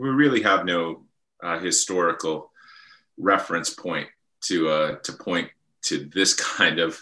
we really have no historical reference point to point to this kind of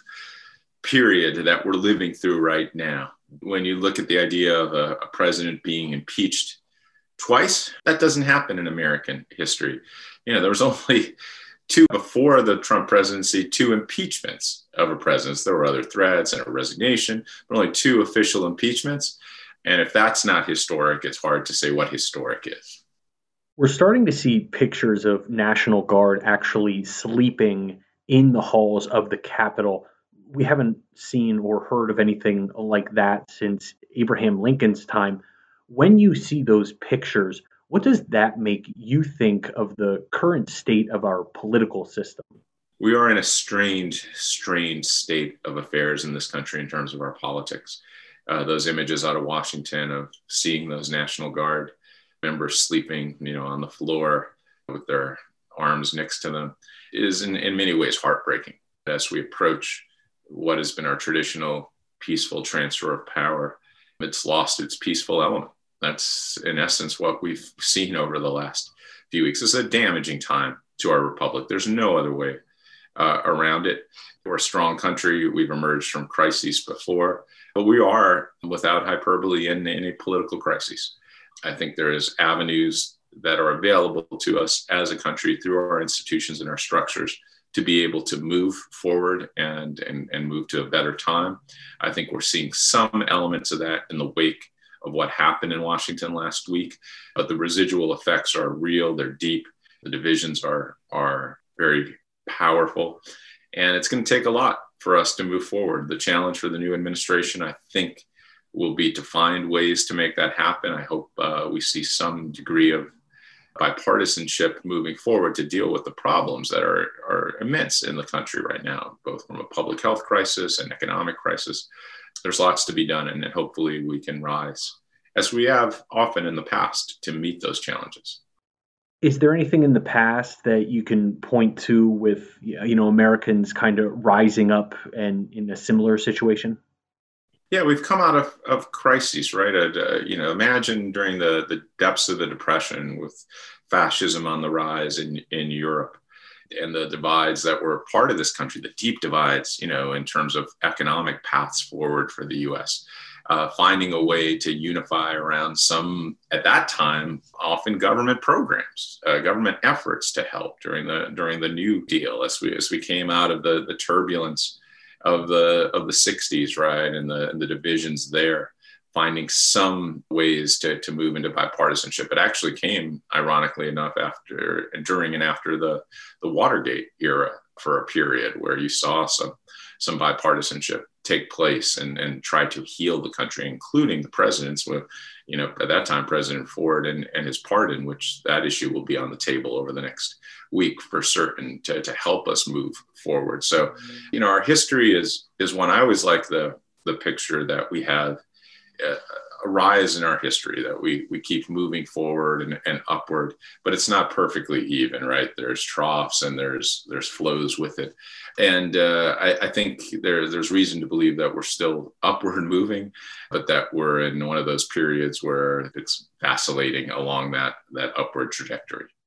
period that we're living through right now. When you look at the idea of a president being impeached twice, that doesn't happen in American history. There was only two before the Trump presidency, two impeachments of a president. There were other threats and a resignation, but only two official impeachments. And if that's not historic, it's hard to say what historic is. We're starting to see pictures of National Guard actually sleeping in the halls of the Capitol. We haven't seen or heard of anything like that since Abraham Lincoln's time. When you see those pictures, what does that make you think of the current state of our political system? We are in a strange state of affairs in this country in terms of our politics. Those images out of Washington of seeing those National Guard members sleeping, on the floor with their arms next to them is in many ways heartbreaking. As we approach what has been our traditional peaceful transfer of power, it's lost its peaceful element. That's in essence what we've seen over the last few weeks. It's a damaging time to our republic. There's no other way around it. We're a strong country. We've emerged from crises before, but we are, without hyperbole, in a political crisis. I think there is avenues that are available to us as a country through our institutions and our structures to be able to move forward and move to a better time. I think we're seeing some elements of that in the wake of what happened in Washington last week, but the residual effects are real, they're deep, the divisions are very powerful, and it's going to take a lot for us to move forward. The challenge for the new administration, I think, will be to find ways to make that happen. I hope we see some degree of bipartisanship moving forward to deal with the problems that are immense in the country right now, both from a public health crisis and economic crisis. There's lots to be done, and hopefully we can rise, as we have often in the past, to meet those challenges. Is there anything in the past that you can point to with, Americans kind of rising up and in a similar situation? Yeah, we've come out of crises, right? Imagine during the depths of the Depression with fascism on the rise in Europe and the divides that were part of this country, the deep divides, in terms of economic paths forward for the U.S., finding a way to unify around some, at that time, often government programs, government efforts to help during the New Deal as we came out of the turbulence of the 60s, right, and the divisions there, finding some ways to move into bipartisanship. It actually came, ironically enough, during and after the Watergate era for a period where you saw some bipartisanship take place and try to heal the country, including the presidents with, at that time, President Ford and his pardon, which that issue will be on the table over the next week for certain to help us move forward. So, our history is one. I always like the picture that we have a rise in our history, that we keep moving forward and upward, but it's not perfectly even, right? There's troughs and there's flows with it. And I think there's reason to believe that we're still upward moving, but that we're in one of those periods where it's vacillating along that upward trajectory.